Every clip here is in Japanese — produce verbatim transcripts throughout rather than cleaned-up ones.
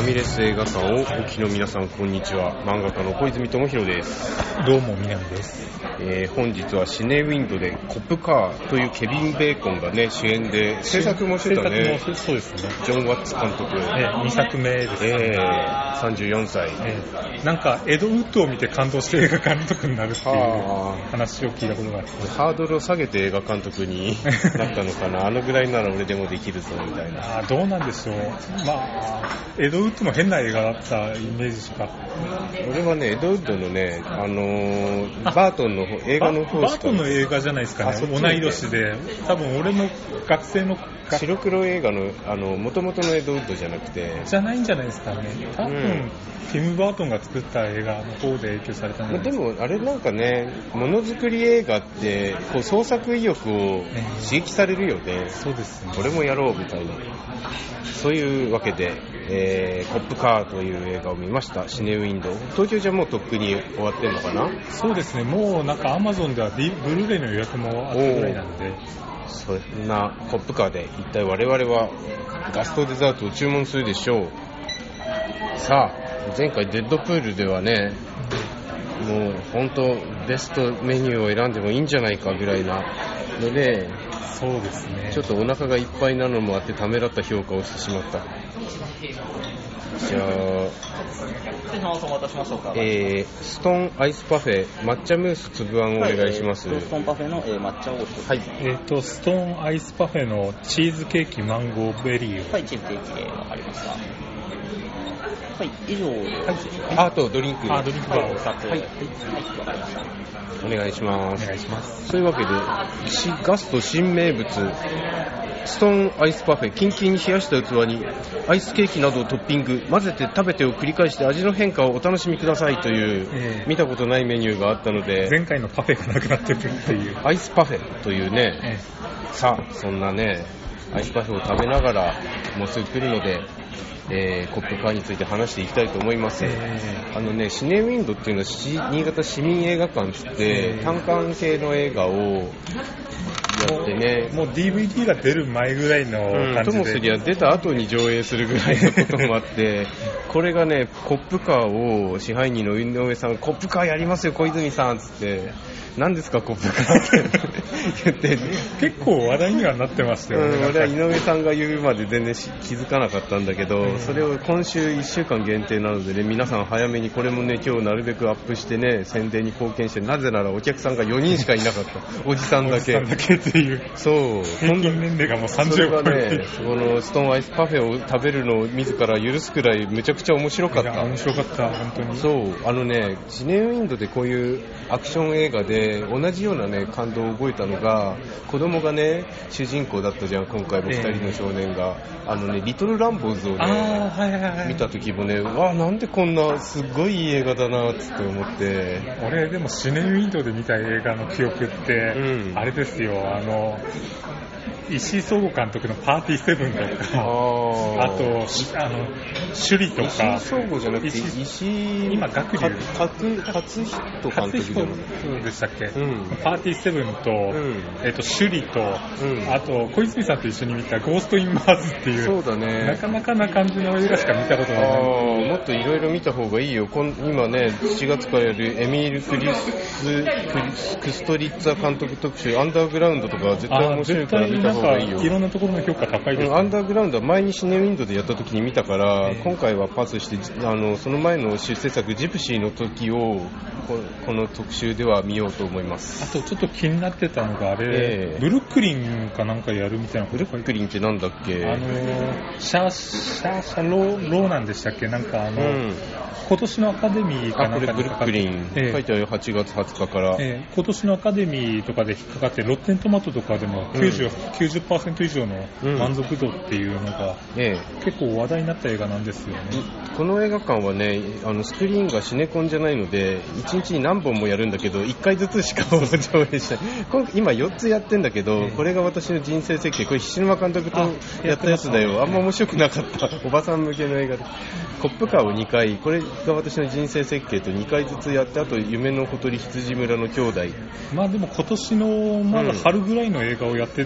ミレス映画館をお聞きの皆さん、こんにちは。漫画家の小泉智弘です。 どうも南です。 えー、本日はシネウィンドでコップカーというケビン・ベーコンがね主演で制作もしてたね。 制作もそうですね。 ジョン・ワッツ監督、 えー、にさくめですね。 えー、さんじゅうよんさい、 えー、なんかエド・ウッドを見て感動して映画監督になるっていう話を聞いたことがあって、 ハードルを下げて映画監督になったのかなあのぐらいなら俺でもできるぞみたいな。 あ、どうなんでしょう。まあエド・ウッドも変な映画だったイメージしか。 俺はねエド・ウッドのね、あのー、バートンの方映画の方しか。 バートンの映画じゃないですかね。同い年で多分俺の学生の白黒映画のあの元々のエド・ウッドじゃなくてじゃないんじゃないですかね。多分、うん、ティム・バートンが作った映画の方で影響されたんじゃないですか。 でもあれなんかね、ものづくり映画ってこう創作意欲を刺激されるよね、えー、 そうですね。 これもやろうみたいな、そういうわけで、えー、コップカーという映画を見ました。シネウィンド。東京じゃもうとっくに終わってるのかな。 そうですね。もうなんかアマゾンでは、D、ブルーレイの予約もあったぐらいなんで、 そんなコップカーで一体我々はガストデザートを注文するでしょう。さあ前回デッドプールではね、もう本当ベストメニューを選んでもいいんじゃないかぐらいなので、 そうですね、 ちょっとお腹がいっぱいなのもあってためらった評価をしてしまった。じゃあ、 失礼します。お待たせしましょうか。 えー、ストーンアイスパフェ抹茶ムースつぶあんをお願いします。 はい、えー、ストーンパフェの、えー、抹茶を一つ。 はい。 えっ、ー、とストーンアイスパフェのチーズケーキマンゴーベリーを。 はい、チーズケーキでわかりました。はい、以上で、 はい、あとドリンク。 あ、ドリンクバーをふたつ。 はい、はい、わかりました。 お願いします。 お願いします。 そういうわけで、ガスト新名物、ストーンアイスパフェ、キンキンに冷やした器にアイスケーキなどをトッピング、混ぜて食べてを繰り返して味の変化をお楽しみくださいという、えー、見たことないメニューがあったので、 前回のパフェがなくなってるっていうアイスパフェというね、えー、さあそんなねアイスパフェを食べながらもうすぐ来るので、えー、コップカーについて話していきたいと思います。えー、あのねシネウィンドっていうのは新潟市民映画館つって、えー、単館系の映画をやってね、 もう ディーブイディー が出る前ぐらいの感じで、うん、 ともすりゃ出た後に上映するぐらいのこともあってこれがねコップカーを支配人の井上さん、コップカーやりますよ小泉さんつって、何ですかコップカーって言って、 結構話題にはなってましたよね。 うん、俺は井上さんが言うまで全然気づかなかったんだけど、うん、それを今週いっしゅうかん限定なのでね、皆さん早めにこれもね今日なるべくアップしてね宣伝に貢献して、なぜならお客さんがよにんしかいなかったおじさんだけおじさんだけっていう、 そう平均年齢がもうさんじゅうを超えて、 ね、そのストーンアイスパフェを食べるのを自ら許すくらいむちゃくちゃ面白かった。 面白かった本当に。 そうあのねシネウィンドでこういうアクション映画で同じようなね感動を覚えたのが、子供がね主人公だったじゃん今回もふたりの少年が、えー、あのねリトルランボーズをね、 はいはいはい、 見た時もね、わあなんでこんなすごいいい映画だなって思って。 俺でもシネウィンドで見た映画の記憶って、うん、あれですよ、あの石井壮吾監督のパーティーセブンとか、あ, あとあの首里とか、 石井壮吾じゃなくて石井今学龍勝人監督じゃないでしたっけ、 うん、 パーティーセブンと、うんえー、と首里と、うん、あと小泉さんと一緒に見たゴーストインマーズっていう、 そうだね、 なかなかな感じの映画しか見たことがない。 あもっといろいろ見た方がいいよ。今ねしちがつからやるエミール・クリスクストリッツァ監督特集アンダーグラウンドとか絶対面白いから見た方がいいよ。 いろんなところの評価高いです、ね、 アンダーグラウンドは前にシネウィンドでやった時に見たから、えー、今回はパスしてあのその前の出世作ジプシーの時を こ, この特集では見ようと思います。 あとちょっと気になってたのがあれ、えー、ブルックリンかなんかやるみたいな。 ブルックリンってなんだっけ。 あのシャーシャーシャローローなんでしたっけ、なんかあの、うん、今年のアカデミーかなんかにブルックリン、えー、書いてあるよはちがつはつかから、 えー、今年のアカデミーとかで引っかかってロッテントマトとかでも きゅうじゅう、うん、きゅうじゅっパーセント 以上の満足度っていうのが、うんえー、結構話題になった映画なんですよね。 この映画館はねあのスクリーンがシネコンじゃないのでいちにちに何本もやるんだけどいっかいずつしか上映しない今よっつやってんだけど、えー、これが私の人生設計、これ菱沼監督とやったやつだよ。あんま面白くなかったおばさん向けの映画でコップカーをにかい、これが私の人生設計とにかいずつやって、あと夢のほとり羊村の兄弟。 まあでも今年のまだ春ぐらいの映画をやってるんだって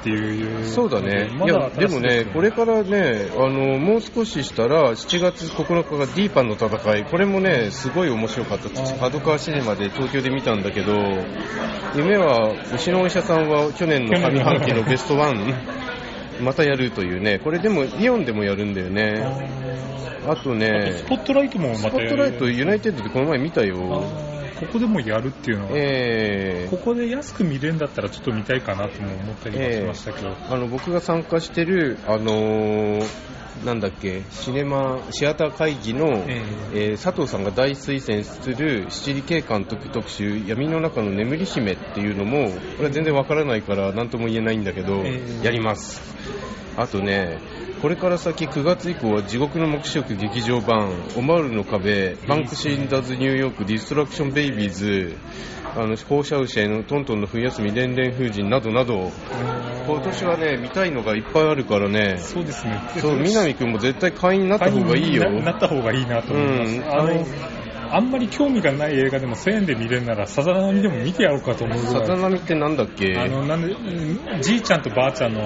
っていう。 そうだね。 まだいやでもね、これからね、あのもう少ししたらしちがつここのかがディーパンの戦い、これもねすごい面白かった。角川シネマで東京で見たんだけど、夢は牛のお医者さんは去年の上半期のベストワンまたやるというね。これでもイオンでもやるんだよね。あとね、 スポットライトもまたやる。 スポットライトユナイテッドでこの前見たよ。 ここでもやるっていうのは、 えー、 ここで安く見れるんだったらちょっと見たいかなとも思ったりはしましたけど、 えー、あの僕が参加してる、あのー、なんだっけシネマシアター会議の、えーえー、佐藤さんが大推薦する七里慶監督特集闇の中の眠り姫っていうのも、これは全然わからないから何とも言えないんだけど、えー、やります。あとね、これから先くがつ以降は地獄の黙示録劇場版、オマールの壁、バンクシー・ダズ・ニューヨーク、ディストラクション・ベイビーズ、あの放射牛へのトントンの冬休み、連連風神などなど、今年はね見たいのがいっぱいあるからね。 そうですね。 そう、南くんも絶対会員になった方がいいよ。 な, なった方がいいなと思います。うん、あのあんまり興味がない映画でもせんえんで見れるならさざ波でも見てやろうかと思うぐらい。 さざ波ってなんだっけ？ あのなんでじいちゃんとばあちゃんの、うん、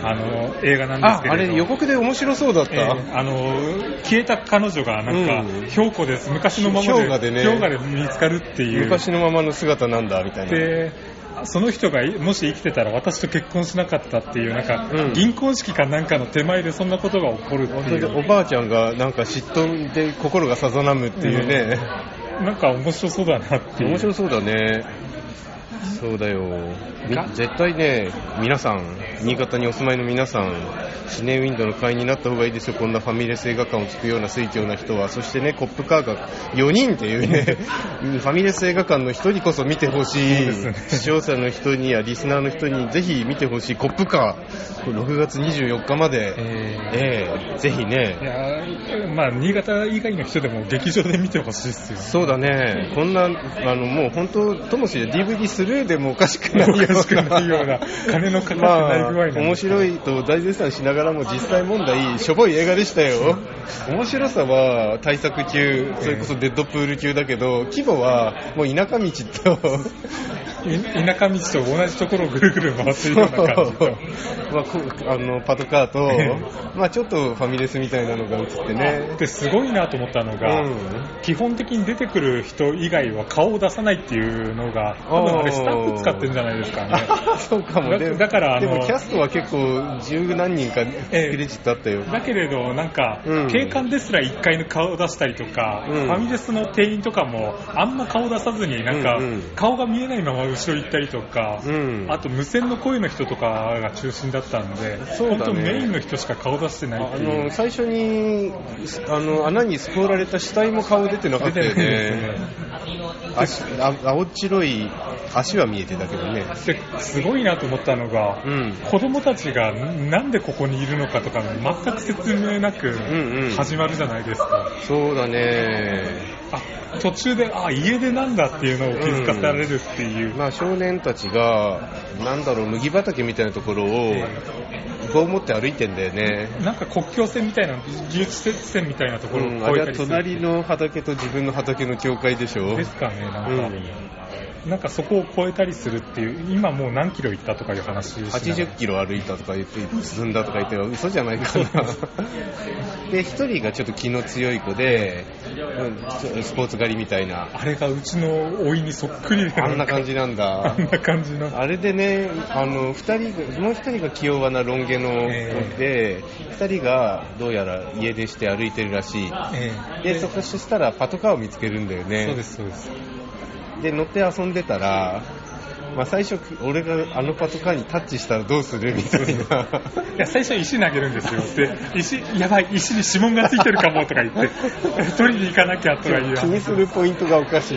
あの映画なんですけれど、 あ、あれ予告で面白そうだった。えー、あの消えた彼女がなんか、うん、氷湖です、昔のままで氷河でね、 氷河で見つかるっていう、 昔のままの姿なんだみたいな。 でその人がもし生きてたら私と結婚しなかったっていうなんか、うん、銀婚式かなんかの手前でそんなことが起こるっていう。 おばあちゃんがなんか嫉妬で心がさざなむっていうね、 うん、なんか面白そうだなっていう。 面白そうだね。そうだよ。絶対ね、皆さん、新潟にお住まいの皆さん、シネウィンドの会員になった方がいいですよ。こんなファミレス映画館をつくような水郷な人は。そしてね、コップカーがよにんっていうね、ファミレス映画館の人にこそ見てほしい、ね、視聴者の人にやリスナーの人にぜひ見てほしいコップカー、ろくがつにじゅうよっかまで、えーえー、ぜひね。 いや、まあ、新潟以外の人でも劇場で見てほしいですよ。 そうだね。こんな、あの、もう本当、ともしで ディーブイディー スルーでもおかしくないような、 おかしくないような金のかかってない具合なんで、 まあ、面白いと大絶賛しながらも実際問題しょぼい映画でしたよ。面白さは大作級、それこそデッドプール級だけど、規模はもう田舎道と田舎道と同じところをぐるぐる回っているような感じと、 まあ、あのパトカーとまあちょっとファミレスみたいなのが映ってね。 ですごいなと思ったのが、うん、基本的に出てくる人以外は顔を出さないっていうのが、多分あれスタッフ使ってるんじゃないですかね。 そうかも。 だ, だからあのでもキャストは結構十何人かクレジットあったよ。 えー、だけれどなんか、うん、警官ですらいっかいの顔を出したりとか、うん、ファミレスの店員とかもあんま顔出さずになんか、うんうん、顔が見えないまま後ろ行ったりとか、うん、あと無線の声の人とかが中心だったんで、そうだね、本当メインの人しか顔出してないっていう。 あの最初にあの穴にすくられた死体も顔出てなかったよね。足あ青白い足は見えてたけどね。 ですごいなと思ったのが、うん、子供たちがなんでここにいるのかとか全く説明なく始まるじゃないですか。 うんうん、そうだね。 あ、途中であ家出なんだっていうのを気づかせられるっていう、 うん、まあ、少年たちがなんだろう麦畑みたいなところを棒を持って歩いてんだよね。 なんか国境線みたいな技術線みたいなところを越えたりする、うん、あれは隣の畑と自分の畑の境界でしょ。 ですかね。なんか、うん、なんかそこを越えたりするっていう。今もう何キロ行ったとかいう話しながらはちじゅっキロ歩いたとか言って進んだとか言って嘘じゃないかな。で一人がちょっと気の強い子で、うん、スポーツ狩りみたいな。 あれがうちの甥にそっくりで、 あんな感じなんだ。 あんな感じの。 あれでね、あの二人もう一人が器用なロン毛の子で、二、えー、人がどうやら家出して歩いてるらしい。えー、でそこしたらパトカーを見つけるんだよね。 そうですそうです。 で乗って遊んでたら。まあ、最初俺があのパトカーにタッチしたらどうするみたいな。いや最初石投げるんですよ。で石やばい石に指紋がついてるかもとか言って取りに行かなきゃとか言う。 気にするポイントがおかしい。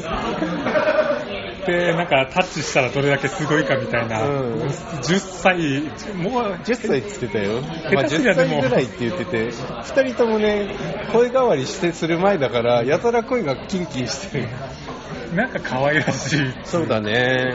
でなんかタッチしたらどれだけすごいかみたいな、うん、じゅっさいもうじゅっさいって言ってたよ。まあ、じゅっさいぐらいって言っててふたりともね声変わりしてする前だからやたら声がキンキンしてる。 なんか可愛らしい。 そうだね。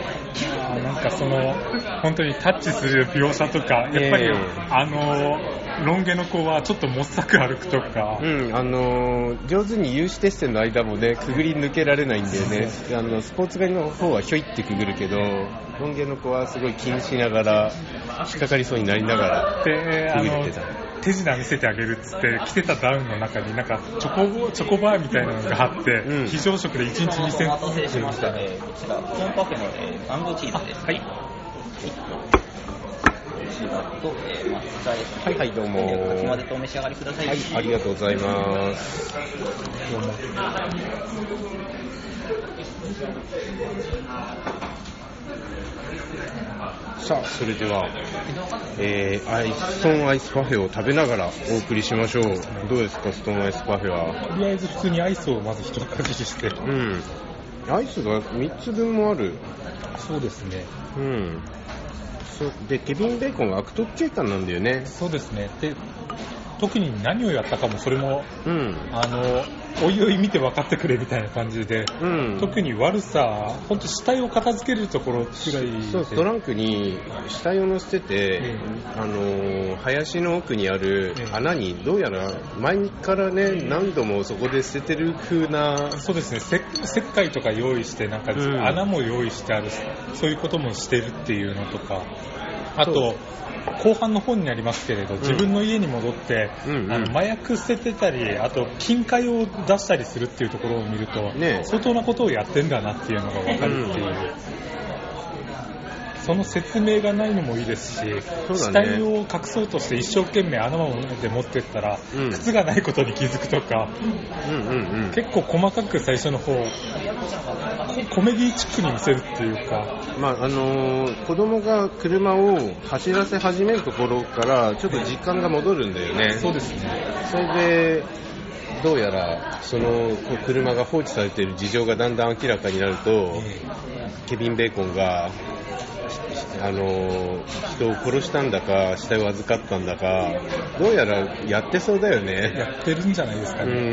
なんかその本当にタッチする描写とかやっぱり、えー、あのロン毛の子はちょっともっさく歩くとか、 うん、あのー、上手に有刺鉄線の間もねくぐり抜けられないんだよね。あのスポーツ狩りの方はひょいってくぐるけど、ロン毛の子はすごい気にしながら引っかかりそうになりながらくぐってた。 手品見せてあげるっつって着てたダウンの中になんかチョコチョコバーみたいなのがあって、うん、非常食でいちにちにせんお待たせしました、えー、こちらコーンパフェの、えー、マンゴーチーズです。 はい。 シーバット、えー、抹茶ですね。 はいはい、どうも。 かき混ぜとお召し上がりください。 はい、ありがとうございます。どうも。さあ、それでは、えー、アイストーンアイスパフェを食べながらお送りしましょう。どうですか、ストーンアイスパフェは。 とりあえず普通にアイスをまず一かじりして。 うん。アイスがみっつぶんもある。 そうですね。 うん。そうで、ケビン・ベーコンが悪徳警官なんだよね。 そうですね。で、特に何をやったかもそれも、 うん、 あのおいおい見て分かってくれみたいな感じで、 うん、 特に悪さ、本当死体を片付けるところくらいで、 そう、トランクに死体を乗せてて、うん、あの林の奥にある穴にどうやら前からね何度もそこで捨ててる風な、 そうですね、石灰とか用意してなんか、うん、穴も用意してある、そういうこともしてるっていうのとか、あと後半の本にありますけれど、自分の家に戻って、うんうん、あの麻薬捨ててたり、あと金塊を出したりするっていうところを見ると、ね、相当なことをやってんだなっていうのが分かるっていう、うん、その説明がないのもいいですし、ね、死体を隠そうとして一生懸命穴まで持ってったら、うん、靴がないことに気づくとか、 うんうんうん、 結構細かく最初の方コメディチックに見せるっていうか、 まああのー、子供が車を走らせ始めるところからちょっと実感が戻るんだよね。 そうですね。 それでどうやらその車が放置されている事情がだんだん明らかになると、ケビン・ベーコンがあの人を殺したんだか死体を預かったんだか、どうやらやってそうだよね。 やってるんじゃないですかね。うん、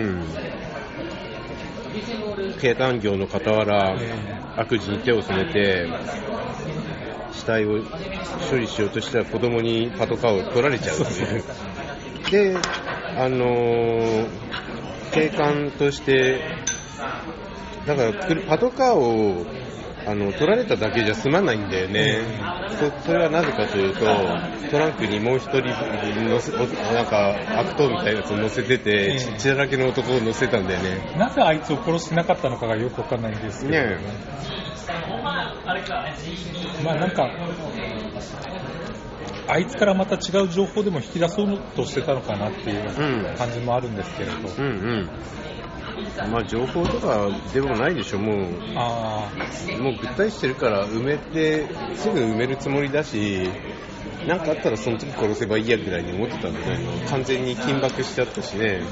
警官業の傍ら、えー、悪事に手を染めて死体を処理しようとしたら子供にパトカーを取られちゃうっていう。で、あのー、警官としてだからパトカーをあの取られただけじゃ済まないんだよね。そ, それはなぜかというと、トランクにもう一人乗せなんか悪党みたいなやつを乗せてて、血、血だらけの男を乗せたんだよね。 なぜあいつを殺してなかったのかがよくわかんないんですけど、ね、まあなんかあいつからまた違う情報でも引き出そうとしてたのかなっていう感じもあるんですけれど、 うんうんうん、まあ情報とかでもないでしょ。もうあもうぐったりしてるから埋めてすぐ埋めるつもりだし、なんかあったらその時殺せばいいやぐらいに思ってたんだけど、完全に緊縛しちゃったしね。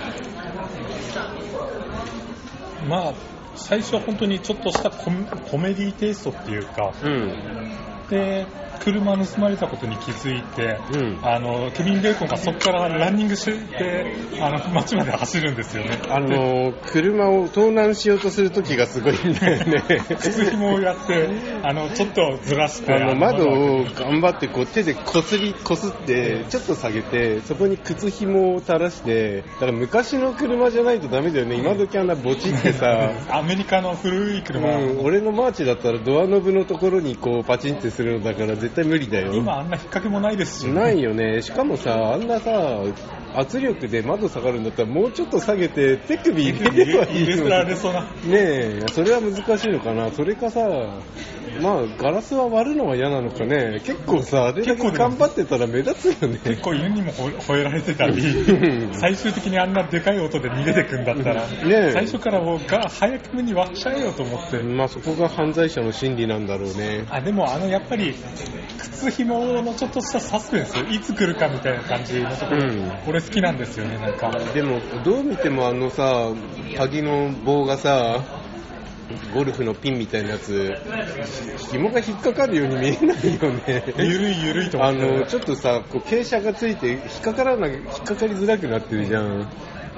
まあ最初は本当にちょっとしたコメ、コメディテイストっていうか、 うん、 で車盗まれたことに気づいて、 うん、 あのケビン・ベーコンがそこからランニングしてあの街まで走るんですよね。 あの車を盗難しようとする時がすごいんだよね。 靴紐をやってあのちょっとずらして、 あの窓を頑張ってこう手でこすりこすってちょっと下げて、そこに靴紐を垂らして、だから昔の車じゃないとダメだよね。今時あんなボチってさアメリカの古い車、 うん、俺のマーチだったらドアノブのところにこうパチンってするのだから絶対無理だよ。 今あんな引っ掛けもないですし、ね、 ないよね。しかもさ、あんなさ圧力で窓下がるんだったらもうちょっと下げて手首入れればいいのに。 入れられそうな。 ねえ、それは難しいのかな。それかさ、まあガラスは割るのは嫌なのかね。結構さ、あれだけ頑張ってたら目立つよね。 結構犬にも吠えられてたり最終的にあんなでかい音で逃げてくんだったら、ね、最初からもうが早くに割っちゃえよと思って。 まあそこが犯罪者の心理なんだろうね。 あ、でもあのやっぱり靴紐のちょっとしたサスペンス、いつ来るかみたいな感じのところ、うん、俺好きなんですよね。なんかでもどう見てもあのさ、鍵の棒がさ、ゴルフのピンみたいなやつ、紐が引っかかるように見えないよね。 ゆるいゆるいと思って、 あのちょっとさ、こう傾斜がついて引っかからな、引っかかりづらくなってるじゃん。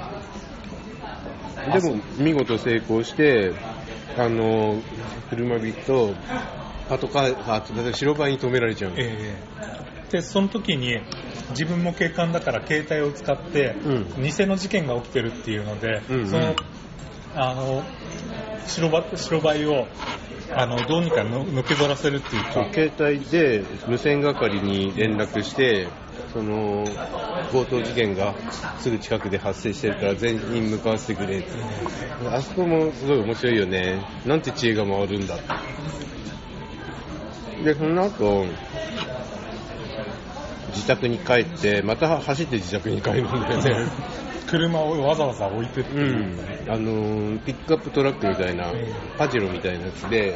でも見事成功して、あの車ビットパトカーが白バイに止められちゃう。 えー、でその時に自分も警官だから携帯を使って、うん、偽の事件が起きてるっていうので、うんうん、そのあの白バ、白バイをあのどうにかの抜け取らせるっていうか、 携帯で無線係に連絡して、その強盗事件がすぐ近くで発生してるから全員向かわせてくれって、うん、あそこもすごい面白いよね。なんて知恵が回るんだ。でその後自宅に帰ってまた走って自宅に帰るんだよね。 車をわざわざ置いてって、うん、 あのピックアップトラックみたいな、うん、パジェロみたいなやつで、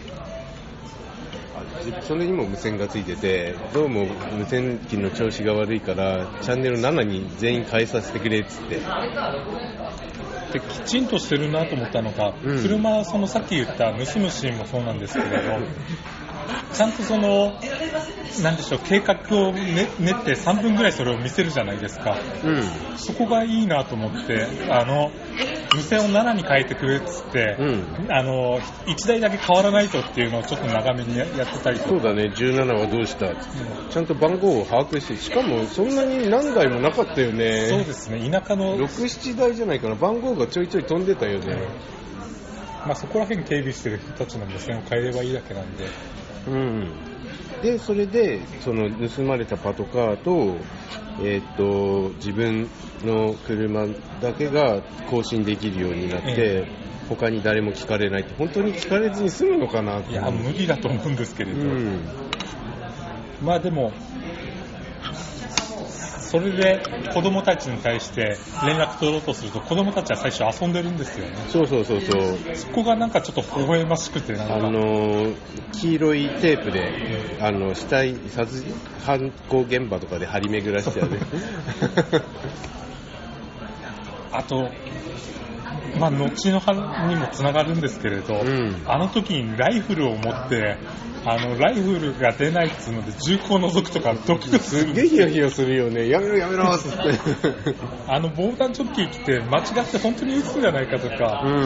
それにも無線がついてて、どうも無線機の調子が悪いからチャンネルななに全員変えさせてくれっつってできちんとしてるなと思ったのが、うん、車、そのさっき言った盗むシーンもそうなんですけれどちゃんとそのなんでしょう、計画を練ってさんぶんぐらいそれを見せるじゃないですか、うん、そこがいいなと思って、あの無線をななに変えてくれっつって、うん、あのいちだいだけ変わらないとっていうのをちょっと長めにやってたりとか。 そうだね、じゅうななはどうした、うん、ちゃんと番号を把握して、しかもそんなに何台もなかったよね。 そうですね、田舎のろく、ななだいじゃないかな、番号がちょいちょい飛んでたよね、 まあ、そこら辺警備してる人たちの無線を変えればいいだけなんで、 うん、でそれでその盗まれたパトカーと、えー、と自分の車だけが更新できるようになって、ええ、他に誰も聞かれないって、本当に聞かれずに済むのかなって。 いや無理だと思うんですけれど、うん、まあでもそれで子供たちに対して連絡取ろうとすると子供たちは最初遊んでるんですよね。 そうそうそうそう。 そこがなんかちょっと微笑ましくて、なんかあの黄色いテープで、うん、あの死体殺人犯行現場とかで張り巡らしちゃうね。 あとまあ、後の話にもつながるんですけれど、うん、あの時にライフルを持ってあのライフルが出ないっつうので銃口を覗くとかドキドキする。 すげえヒヤヒヤするよね。やめろやめろっつってあの防弾チョッキ着て間違って本当に撃つんじゃないかとか、うん、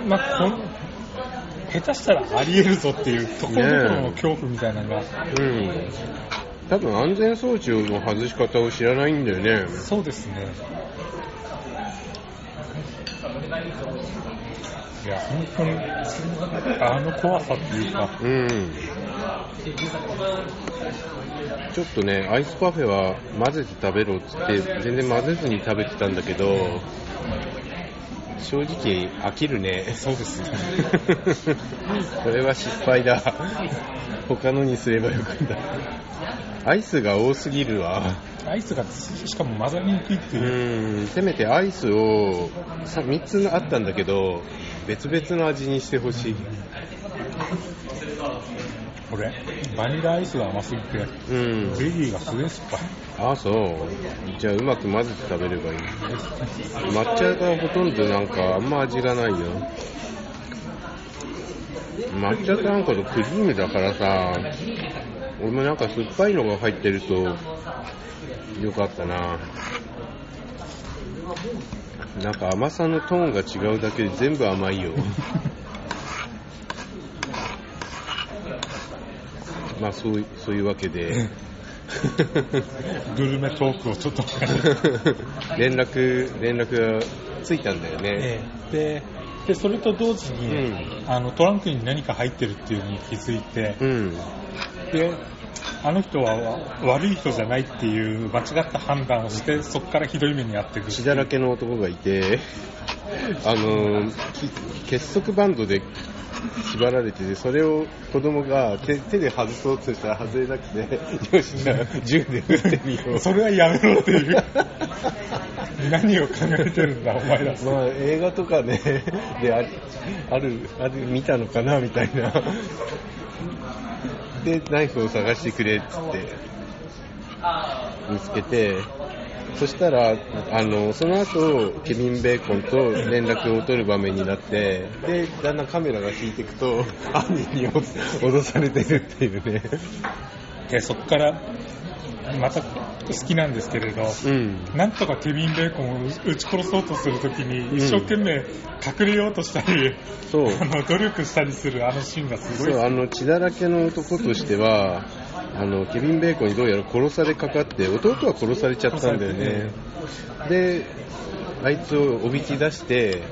まあ、こん下手したらありえるぞっていうところどころの恐怖みたいなのが、ね、うん、 多分安全装置の外し方を知らないんだよね。 そうですね。いや本当にあの怖さっていうか、うん、 ちょっとねアイスパフェは混ぜて食べろっつって全然混ぜずに食べてたんだけど、正直飽きるね。 そうですね。 これは失敗だ。他のにすればよかった。アイスが多すぎるわ。 アイスがしかも混ざりにくいっていう。 うん、せめてアイスをみっつあったんだけど別々の味にしてほしい。 これバニラアイスが甘すぎて、うん、ベリーがすげえ酸っぱい。 ああそう。じゃあうまく混ぜて食べればいい。抹茶がほとんどなんかあんま味がないよ。抹茶となんかとクリームだからさ、俺もなんか酸っぱいのが入ってるとよかったな。なんか甘さのトーンが違うだけで全部甘いよ。まあそう、そういうわけでグルメトークをちょっと連絡連絡がついたんだよね、ええ、で, でそれと同時に、うん、あのトランクに何か入ってるっていうのに気づいて、うん、であの人は悪い人じゃないっていう間違った判断をしてそこからひどい目に遭ってくる。 血だらけの男がいてあの結束バンドで縛られてて、それを子供が 手, 手で外そうとしたら外れなくて、よしじゃあ銃で撃ってみよう。 それはやめろっていう何を考えてるんだお前ら。 まあ映画とかねであるあるある見たのかなみたいな。でナイフを探してくれっつって見つけて、そしたらあのその後ケビン・ベーコンと連絡を取る場面になって、でだんだんカメラが引いていくと犯人に脅されてるっていうね。 でそこからまた好きなんですけれど、うん、なんとかケビン・ベーコンを撃ち殺そうとするときに一生懸命隠れようとしたり、うん、あの努力したりするあのシーンがすごい。 そう、あの血だらけの男としてはあのケビン・ベーコンにどうやら殺されかかって弟は殺されちゃったんだよね。であいつをおびき出して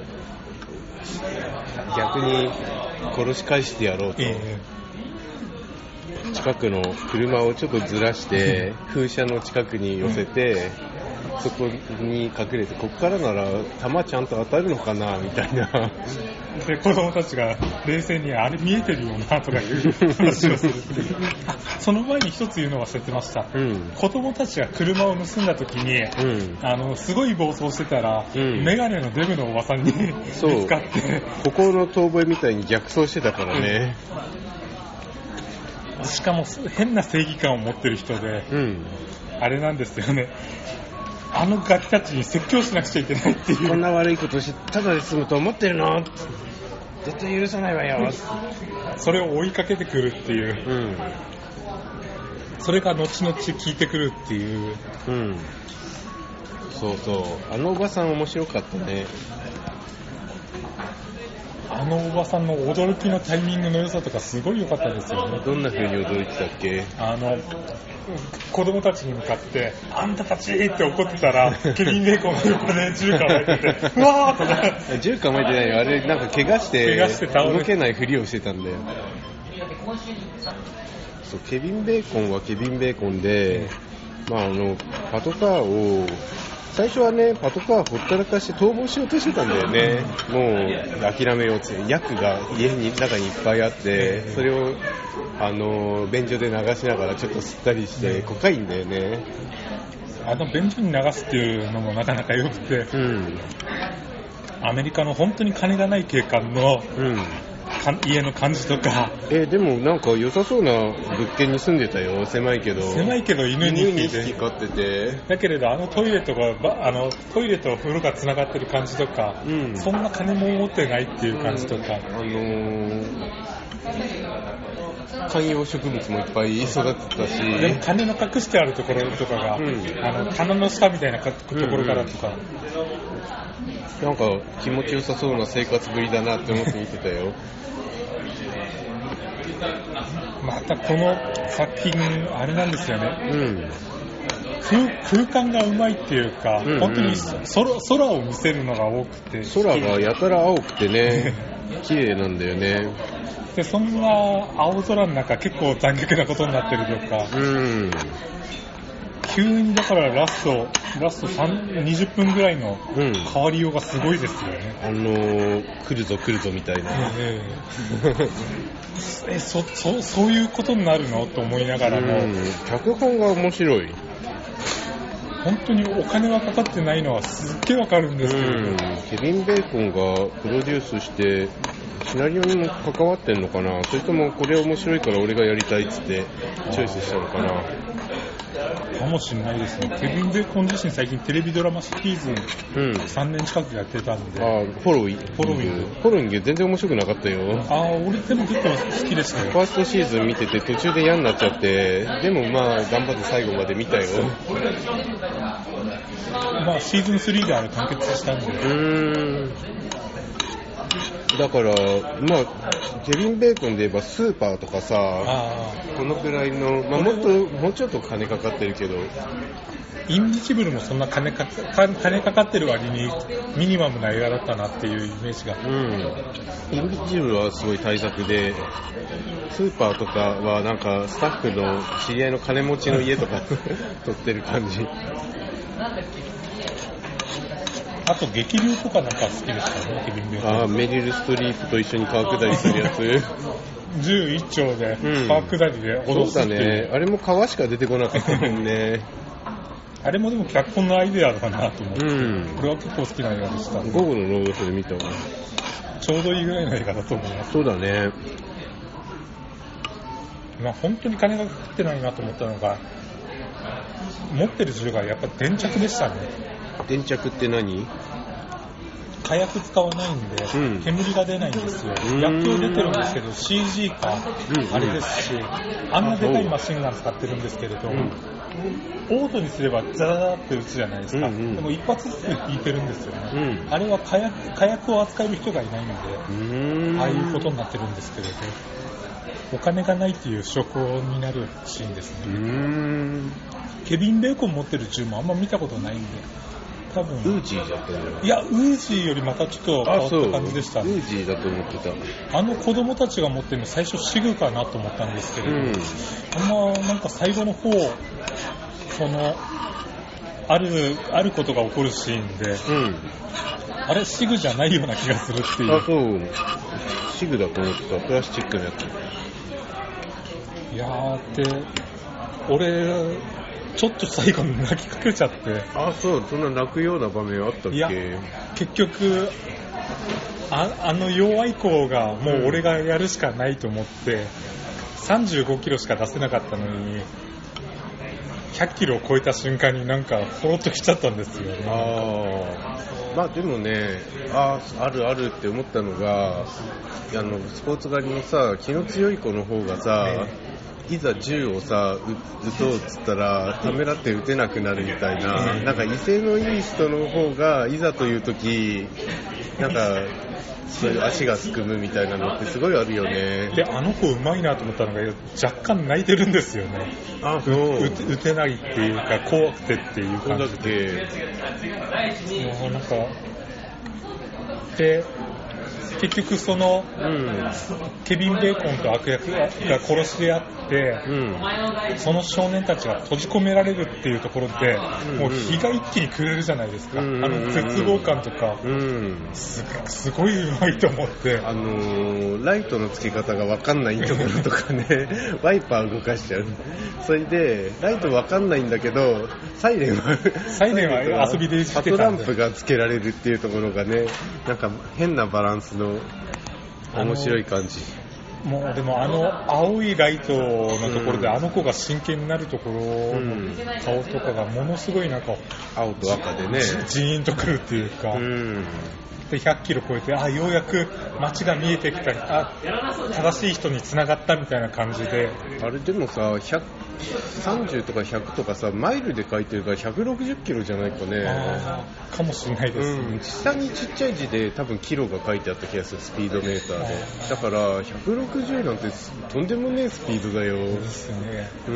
逆に殺し返してやろうと、えー、近くの車をちょっとずらして風車の近くに寄せてそこに隠れて、ここからなら弾ちゃんと当たるのかなみたいな。 で子供たちが冷静にあれ見えてるよなとかいう話をするっていうあ、その前に一つ言うの忘れてました、うん、子供たちが車を盗んだ時に、うん、あのすごい暴走してたら、うん、メガネのデブのおばさんに見つかってここの遠吠えみたいに逆走してたからね、 うん、しかも変な正義感を持ってる人で、うん、あれなんですよね、あのガキたちに説教しなくちゃいけないっていう。 こんな悪いことしてただで済むと思ってるの？絶対許さないわよ。 それを追いかけてくるっていう、うん、それが後々聞いてくるっていう、うん、 そうそう、あのおばさん面白かったね。 あのおばさんの驚きのタイミングの良さとかすごい良かったですよね。 どんな風に驚いてたっけ？ あの子供たちに向かってあんたたちって怒ってたらケビン・ベーコンが横で銃構えててうわーとか銃構えてないよ、あれなんか怪我して怪我して倒れ動けないふりをしてたんだよ。そうケビン・ベーコンはケビン・ベーコンで、まあ、あのパトカーを最初はねパトカーほったらかして逃亡しようとしてたんだよね。もう諦めようってヤクが家に中にいっぱいあってそれをあの便所で流しながらちょっと吸ったりしてコカインだよね。 あの便所に流すっていうのもなかなか良くて、うん、アメリカの本当に金がない警官の、うん家の感じとか。 えー、でもなんか良さそうな物件に住んでたよ。狭いけど狭いけど犬にひき飼ってて、 だけれどあのトイレとかあのトイレと風呂がつながってる感じとか、うん、そんな金も持ってないっていう感じとか、うん、あのー、観葉植物もいっぱい育ってたし、 でも金の隠してあるところとかが、うん、あの棚の下みたいなところからとか、 うん、なんか気持ちよさそうな生活ぶりだなって思って見てたよ。 またこの作品あれなんですよね、うん、空, 空間がうまいっていうか、うんうん、本当に 空, 空を見せるのが多くて、 空がやたら青くてね綺麗なんだよね。 でそんな青空の中結構残虐なことになってるとか、うん、急にだからラストラストにじゅっぷんぐらいの変わりようがすごいですよね、 うん、あのー、来るぞ来るぞみたいな、えー、え そ, そ, そういうことになるのと思いながらも、うん、 脚本が面白い。 本当にお金はかかってないのはすっげえわかるんですけど、うん、 ケビン・ベーコンがプロデュースしてシナリオにも関わってんのかな、それともこれ面白いから俺がやりたいっつってチョイスしたのかな。 かもしれないですね。ケビン・ベーコン自身最近テレビドラマシリーズンさんねん近くやってたんで、 うん、あフォロウィングフォロウィングフォロウィング全然面白くなかったよ。 あ俺でも結構好きでしたよ。 ファーストシーズン見てて途中で嫌になっちゃって、でもまあ頑張って最後まで見たよ。 まあシーズンスリーであれ完結したんで、うーんだからまあケビン・ベーコンで言えばスーパーとかさ、このくらいの、まあ、もっともうちょっと金かかってるけど、 インビジブルもそんな 金か, 金かかってる割にミニマムな映画だったなっていうイメージが、うん、 インビジブルはすごい大作で、スーパーとかはなんかスタッフの知り合いの金持ちの家とか撮ってる感じ。 あと激流とかなんか好きでしたね、ケビン・ベーコン。 ああ、メリル・ストリープと一緒に川下りするやつ。 じゅういっ丁で川下りで踊すっていう、うん、そうだね。あれも川しか出てこなかったもんね。 あれもでも脚本のアイデアだなと思って、うん、これは結構好きな映画でした。 午後のロードショーで見たわ。 ちょうどいいぐらいの映画だと思います。 そうだね。 まあ本当に金がかかってないなと思ったのが、持ってる銃がやっぱ電着でしたね。 電着って何？ 火薬使わないんで、うん、煙が出ないんですよ。薬莢出てるんですけど シージー か、うん、あれですし、あんなでかいマシンガン使ってるんですけれど、うん、 オートにすればザラザラって打つじゃないですか、うんうん、でも一発ずつ引いてるんですよね、うん、あれは火薬、火薬を扱える人がいないので、うーん、ああいうことになってるんですけれど、お金がないっていう証拠になるシーンですね。うーん、ケビン・ベーコン持ってる銃もあんま見たことないんで、多分ウージーだったんじゃない？ いや、ウージーよりまたちょっと変わった感じでしたね。 ウージーだと思ってた。 あの子供たちが持ってるの最初シグかなと思ったんですけれど、うん、あんまなんか最後の方そのあるあることが起こるシーンで、うん、あれシグじゃないような気がするっていう。 あ、そう。シグだと思ってた。プラスチックのやつ。 いやーって俺ちょっと最後に泣きかけちゃって。 あ、そう、そんな泣くような場面あったっけ？いや、 結局 あ, あの弱い子がもう俺がやるしかないと思って、うん、さんじゅうごキロしか出せなかったのにひゃっキロを超えた瞬間になんかほろっときちゃったんですよね。 あー、まあでもね、ああるあるって思ったのが、あのスポーツ狩りのさ、気の強い子の方がさ、ね、いざ銃をさ撃とうっつったらためらって撃てなくなるみたいな、なんか威勢のいい人の方がいざという時なんかそういう足がすくむみたいなのってすごいあるよね。 で、あの子うまいなと思ったのが若干泣いてるんですよね。 あ、そう。 撃てないっていうか怖くてっていう感じで。もうなんかで結局その、うん、ケビン・ベーコンと悪役が殺し合って、うん、その少年たちが閉じ込められるっていうところで、うん、もう日が一気に暮れるじゃないですか、うん、あの絶望感とか、うん、す, すごいうまいと思って、 あのー、ライトのつけ方が分かんないところとかねワイパー動かしちゃう。それでライト分かんないんだけどサイレンはサイレンは遊びでいじってたんで、 ハトランプがつけられるっていうところがね、なんか変なバランスの面白い感じ。 もうでもあの青いライトのところで、うん、あの子が真剣になるところの顔とかがものすごいなんか青と赤でねジーンとくるっていうか、うん、でひゃっキロ超えて、あ、ようやく街が見えてきた、あ、正しい人に繋がったみたいな感じで。 あれでもさひゃくさんじゅうとかひゃくとかさマイルで書いてるからひゃくろくじゅっキロじゃないかね。 あ、かもしれないです、ね、 うん、下にちっちゃい字で多分キロが書いてあった気がする、スピードメーターで。だからひゃくろくじゅうなんてとんでもねえスピードだよ。 そうですね、うん、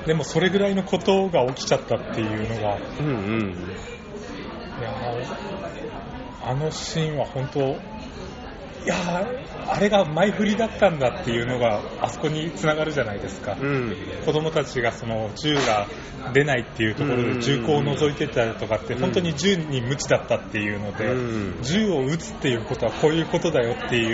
でもそれぐらいのことが起きちゃったっていうのが、うんうん、いやあのシーンは本当、いやあれが前振りだったんだっていうのがあそこに繋がるじゃないですか、うん、子供たちがその銃が出ないっていうところで銃口を覗いてたりとかって、本当に銃に無知だったっていうので、うん、銃を撃つっていうことはこういうことだよっていう、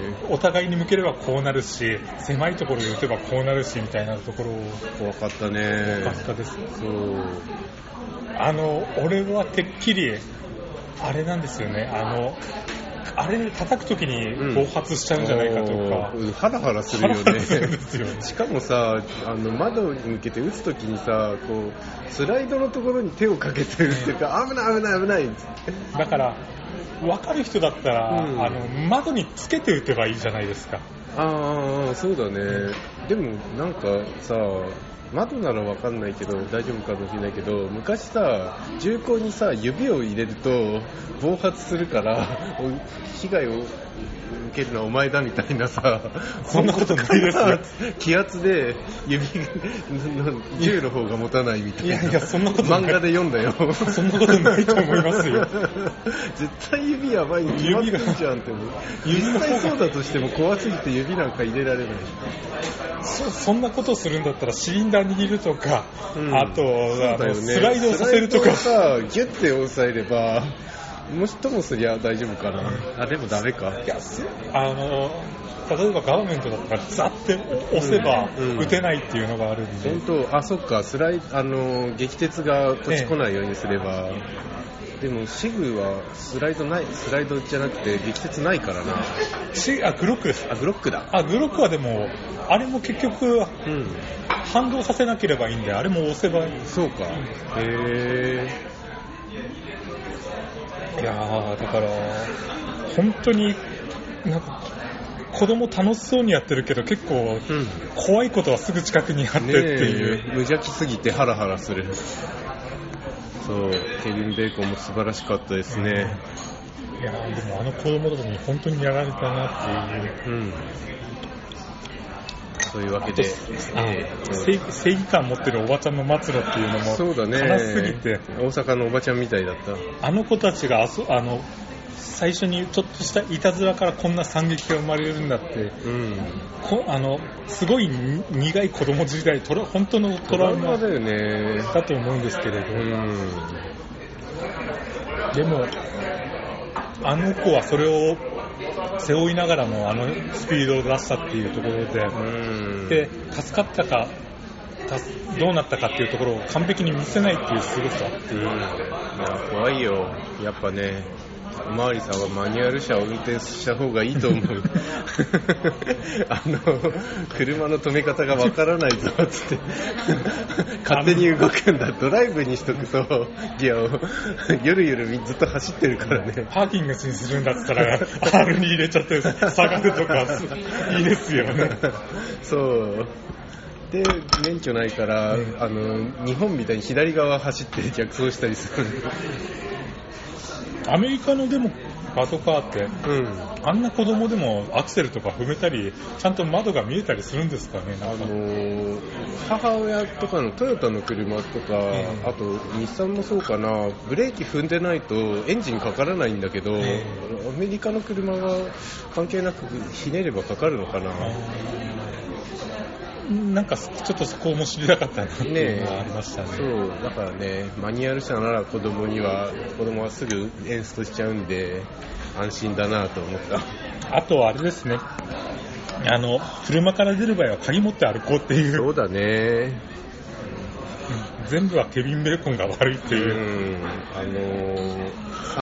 ね、お互いに向ければこうなるし、狭いところで撃てばこうなるしみたいなところを。 怖かったね。 怖かったです。 そう、 あの俺はてっきりあれなんですよね、あのあれ叩くときに暴発しちゃうんじゃないかとか、 うん、ハラハラするよね。しかもさ、あの窓に向けて撃つときにさ、こうスライドのところに手をかけて撃ってるから、危ない危ない危ない。 だから分かる人だったら、うん、あの窓につけて撃てばいいじゃないですか。 ああ、そうだね、うん、でもなんかさ、窓ならわかんないけど大丈夫かもしれないけど、昔さ銃口にさ指を入れると暴発するから被害を受けるのはお前だみたいなさ、 そんなことないですよ。 気圧で指銃の方が持たないみたいな。 いやいや、そんなことない。漫画で読んだよ。 そんなことないと思いますよ。 絶対指やばいに決まってんじゃんって思う。実際そうだとしても怖すぎて指なんか入れられない。 そ, そんなことするんだったらシリンダー握るとか、うん、あと、ね、あのスライドをさせるとか、 スライドをさギュッて押さえればもしともすりゃ大丈夫かな。あ、でもダメか。 いや、あの例えばガバメントだったらザッて押せば撃てないっていうのがあるんで、 うんうん、本当、あ、そっか、スライあの撃鉄がこっち来ないようにすれば、ええ、でもシグはスライドない、スライドじゃなくて撃鉄ないからな。 シあグロックです。 あ、グロックだ。 あ、グロックはでもあれも結局、うん、反動させなければいいんで、あれも押せばいい。 そうか、うん、へえ。 いやー、だから本当になんか子供楽しそうにやってるけど結構怖いことはすぐ近くにあってっていう、 ね、無邪気すぎてハラハラする。そうケビン・ベーコンも素晴らしかったですね。 いやでもあの子供たちに本当にやられたなっていう、うん、 そういうわけで、 えー、正, 正義感持ってるおばちゃんの末路っていうのもそうだね、 悲しすぎて大阪のおばちゃんみたいだった。 あの子たちがあそあの最初にちょっとしたいたずらからこんな惨劇が生まれるんだって、うん、こあのすごい苦い子供時代トラ本当のトラウマだよねだと思うんですけれど、うん、でもあの子はそれを背負いながらもあのスピードを出したっていうところで、うん、で助かったかどうなったかっていうところを完璧に見せないっていう凄さっていう、うん、いや怖いよやっぱね。おまわりさんはマニュアル車を運転した方がいいと思うあの車の止め方がわからないぞっつって勝手に動くんだ。ドライブにしとくとギアをゆるゆるずっと走ってるからね。 パーキングにするんだったら アール に入れちゃって下がるとかいいですよね。 そうで免許ないから、ね、あの日本みたいに左側走って逆走したりする。 アメリカのでもパトカーって、うん、あんな子供でもアクセルとか踏めたりちゃんと窓が見えたりするんですかね。なんか、あのー、 母親とかのトヨタの車とか、うん、あと日産もそうかな、ブレーキ踏んでないとエンジンかからないんだけど、うん、アメリカの車は関係なくひねればかかるのかな。 なんかちょっとそこも知りたかったなっていうのがありましたね。 そうだからね、マニュアル車なら子供には子供はすぐエンストしちゃうんで安心だなと思った。 あとはあれですね、あの車から出る場合は鍵持って歩こうっていう。 そうだね、 うん、全部はケビン・ベーコンが悪いっていう、 うん、あのー